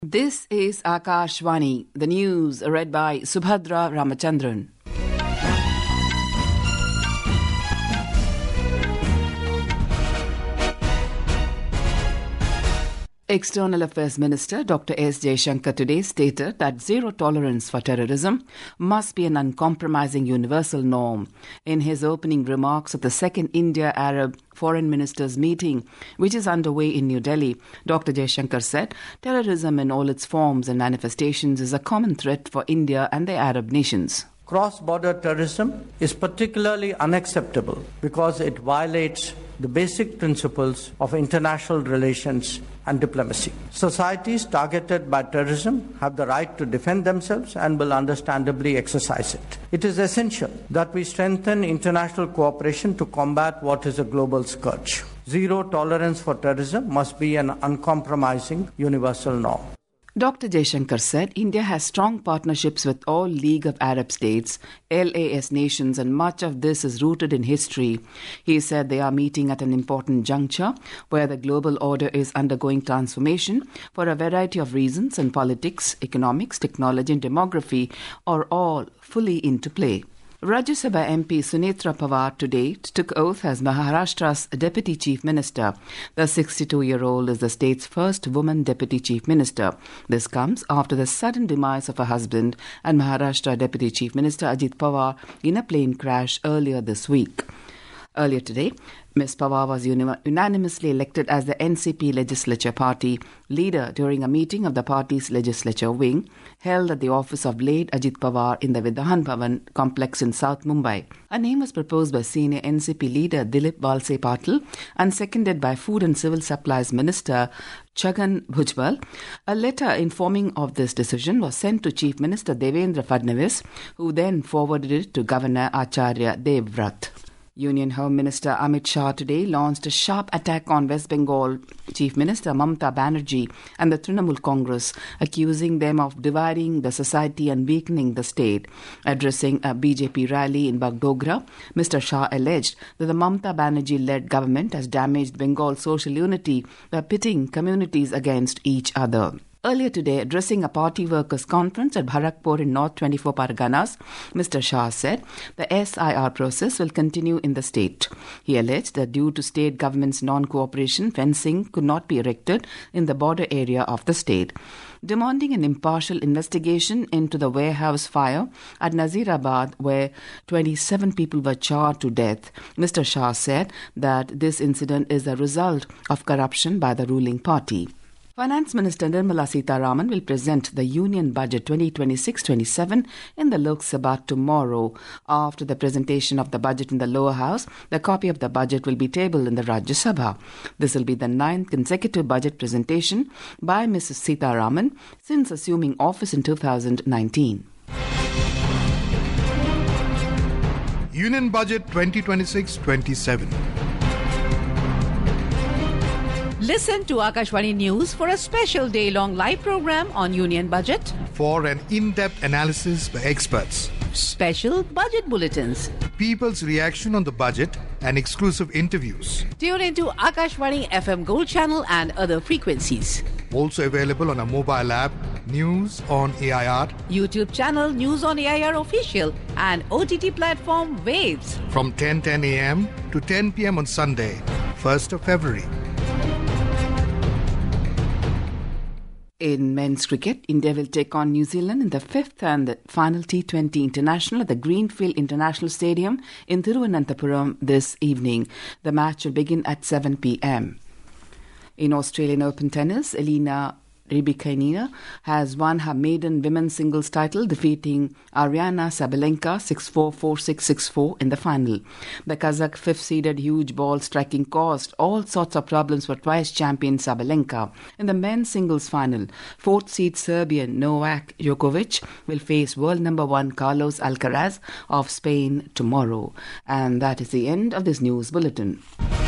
This is Akashvani, the news read by Subhadra Ramachandran. External Affairs Minister Dr. S. Jaishankar today stated that zero tolerance for terrorism must be an uncompromising universal norm. In his opening remarks at the second India-Arab Foreign Ministers meeting, which is underway in New Delhi, Dr. Jaishankar said, terrorism in all its forms and manifestations is a common threat for India and the Arab nations. Cross-border terrorism is particularly unacceptable because it violates the basic principles of international relations and diplomacy. Societies targeted by terrorism have the right to defend themselves and will understandably exercise it. It is essential that we strengthen international cooperation to combat what is a global scourge. Zero tolerance for terrorism must be an uncompromising universal norm. Dr. Jaishankar said India has strong partnerships with all League of Arab States, LAS nations, and much of this is rooted in history. He said they are meeting at an important juncture where the global order is undergoing transformation for a variety of reasons, and politics, economics, technology and demography are all fully into play. Rajya Sabha MP Sunetra Pawar today took oath as Maharashtra's Deputy Chief Minister. The 62-year-old is the state's first woman Deputy Chief Minister. This comes after the sudden demise of her husband and Maharashtra Deputy Chief Minister Ajit Pawar in a plane crash earlier this week. Earlier today, Ms. Pawar was unanimously elected as the NCP legislature party leader during a meeting of the party's legislature wing held at the office of late Ajit Pawar in the Vidhan Bhavan complex in South Mumbai. A name was proposed by senior NCP leader Dilip Walse Patil and seconded by Food and Civil Supplies Minister Chhagan Bhujbal. A letter informing of this decision was sent to Chief Minister Devendra Fadnavis, who then forwarded it to Governor Acharya Devvrat. Union Home Minister Amit Shah today launched a sharp attack on West Bengal Chief Minister Mamata Banerjee and the Trinamool Congress, accusing them of dividing the society and weakening the state. Addressing a BJP rally in Bagdogra, Mr. Shah alleged that the Mamata Banerjee-led government has damaged Bengal's social unity by pitting communities against each other. Earlier today, addressing a party workers' conference at Bharakpur in North 24 Parganas, Mr. Shah said the SIR process will continue in the state. He alleged that due to state government's non-cooperation, fencing could not be erected in the border area of the state. Demanding an impartial investigation into the warehouse fire at Nazirabad, where 27 people were charred to death, Mr. Shah said that this incident is a result of corruption by the ruling party. Finance Minister Nirmala Sitharaman will present the Union Budget 2026-27 in the Lok Sabha tomorrow. After the presentation of the budget in the lower house, the copy of the budget will be tabled in the Rajya Sabha. This will be the 9th consecutive budget presentation by Mrs. Sitharaman since assuming office in 2019. Union Budget 2026-27. Listen to Akashvani News for a special day-long live program on Union Budget. For an in-depth analysis by experts. Special budget bulletins. People's reaction on the budget and exclusive interviews. Tune into Akashvani FM Gold Channel and other frequencies. Also available on a mobile app, News on AIR. YouTube channel News on AIR Official and OTT platform Waves. From 10:10 a.m. to 10 p.m. on Sunday, 1st of February. In men's cricket, India will take on New Zealand in the fifth and the final T20 International at the Greenfield International Stadium in Thiruvananthapuram this evening. The match will begin at 7 p.m. In Australian Open tennis, Elina Rybakina has won her maiden women's singles title, defeating Aryna Sabalenka 6-4, 4-6, 6-4 in the final. The Kazakh fifth-seeded huge ball striking caused all sorts of problems for twice-champion Sabalenka. In the men's singles final, fourth-seed Serbian Novak Djokovic will face world number 1 Carlos Alcaraz of Spain tomorrow. And that is the end of this news bulletin.